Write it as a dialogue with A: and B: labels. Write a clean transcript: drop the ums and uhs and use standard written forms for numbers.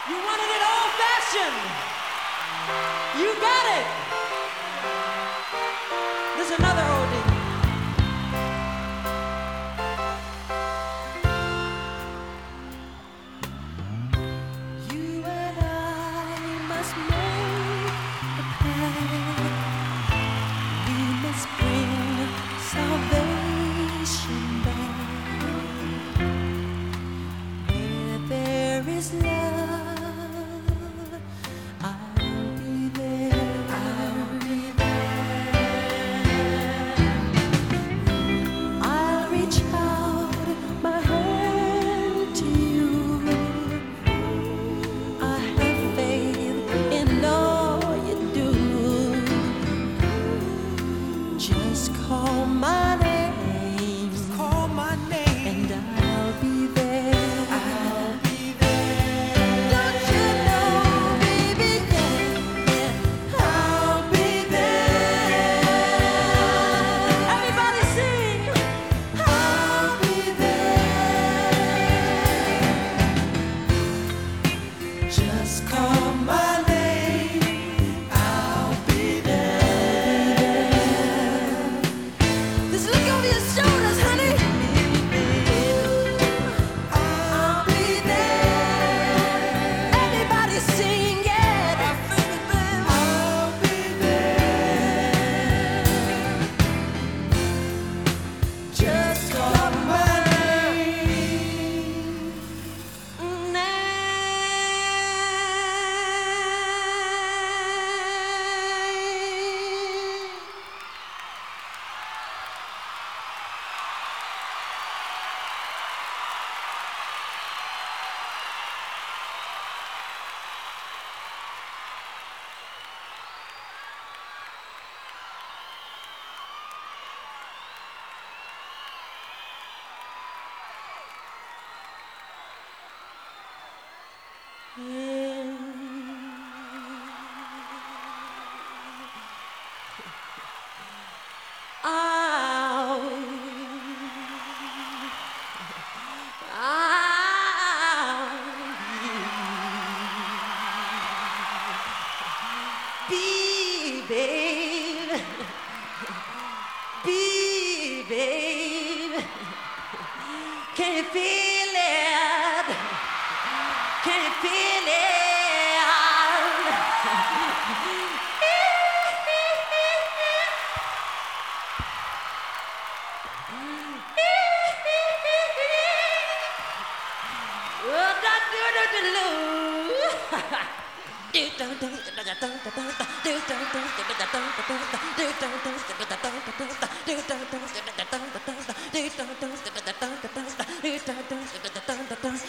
A: You wanted it old fashioned. You got it. This is another oldie. You and I must make a pact. We must bring salvation back. Where there is love, I'll be there. I'll be there. I'll reach out my hand to you. I have faith in all you do. Just call my name. Just call my name. And I'll be there. I'll be there. Don't you know, baby, yeah, I'll be there. Everybody sing. I'll be there. Just call my name. I'll be there. Just look over your shoulders, honey. I'll be there. Everybody sing it. I'll be there. Just call my name. Be, babe. Be, babe. Can you feel it? Can you feel it?